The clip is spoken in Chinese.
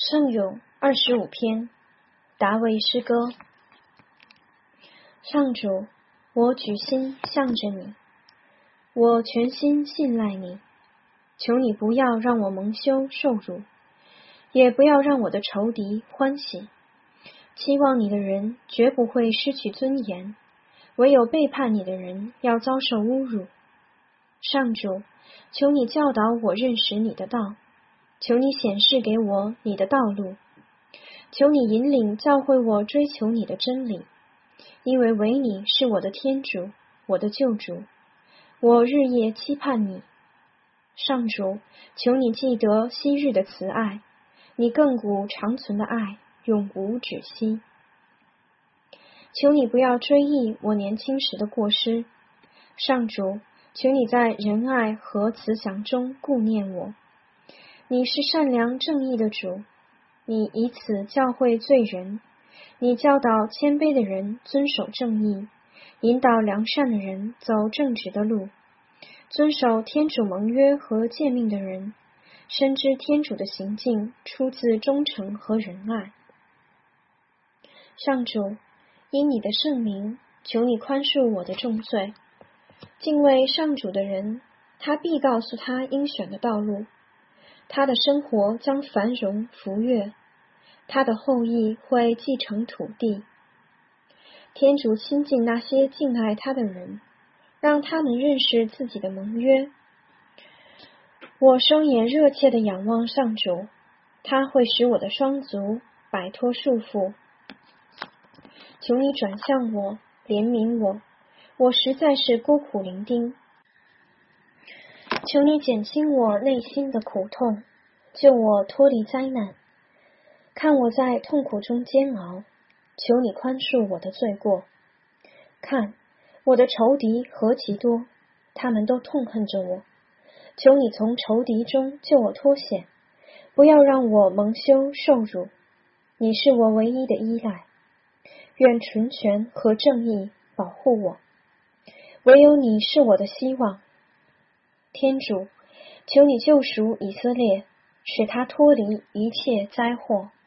圣咏25篇，达维诗歌。上主，我举心向着你，我全心信赖你，求你不要让我蒙羞受辱，也不要让我的仇敌欢喜。期望你的人绝不会失去尊严，唯有背叛你的人要遭受侮辱。上主，求你教导我认识你的道，求你显示给我你的道路，求你引领教会我追求你的真理，因为唯你是我的天主，我的救主，我日夜期盼你。上主，求你记得昔日的慈爱，你亘古长存的爱永无止息。求你不要追忆我年轻时的过失，上主，求你在仁爱和慈祥中顾念我。你是善良正义的主，你以此教诲罪人，你教导谦卑的人遵守正义，引导良善的人走正直的路，遵守天主盟约和诫命的人，深知天主的行径出自忠诚和仁爱。上主，因你的圣名，求你宽恕我的重罪。敬畏上主的人，他必告诉他应选的道路，他的生活将繁荣福悦，他的后裔会继承土地。天主亲近那些敬爱他的人，让他们认识自己的盟约。我双眼热切地仰望上主，他会使我的双足摆脱束缚。求你转向我，怜悯我，我实在是孤苦伶仃。求你减轻我内心的苦痛，救我脱离灾难。看我在痛苦中煎熬，求你宽恕我的罪过。看，我的仇敌何其多，他们都痛恨着我。求你从仇敌中救我脱险，不要让我蒙羞受辱。你是我唯一的依赖，愿纯全和正义保护我，唯有你是我的希望。天主，求你救赎以色列，使他脱离一切灾祸。